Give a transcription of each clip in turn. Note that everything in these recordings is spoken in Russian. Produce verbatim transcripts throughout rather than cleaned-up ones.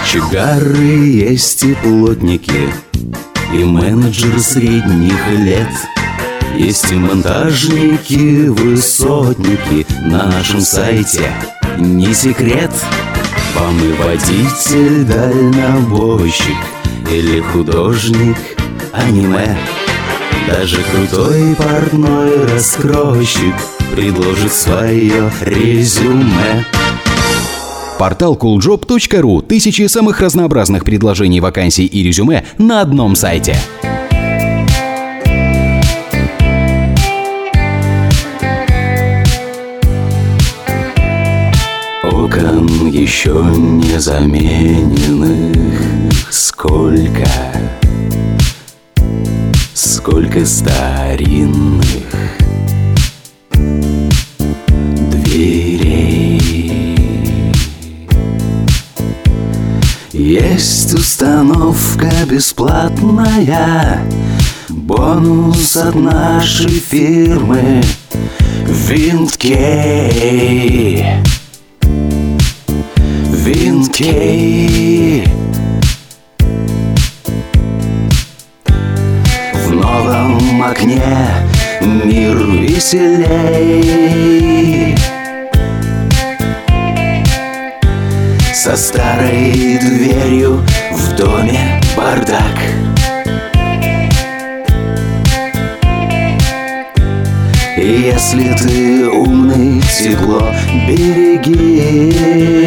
Кочегары есть и плотники, и менеджеры средних лет. Есть и монтажники, высотники на нашем сайте. Не секрет, вам и водитель, дальнобойщик или художник аниме. Даже крутой портной раскройщик предложит свое резюме. Портал кул джоб точка ру. Тысячи самых разнообразных предложений, вакансий и резюме на одном сайте. Окон еще не замененных сколько, сколько старинных дверей. Есть установка бесплатная, бонус от нашей фирмы Винкей. Винкей. В новом окне мир веселей. Со старой дверью в доме бардак. И если ты умный, тепло береги.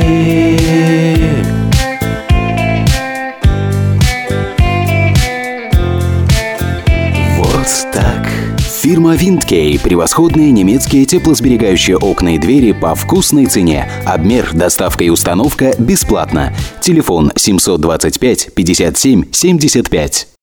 Вот так. Фирма Винкей. Превосходные немецкие теплосберегающие окна и двери по вкусной цене. Обмер, доставка и установка бесплатно. Телефон семь два пять пятьдесят семь семьдесят пять.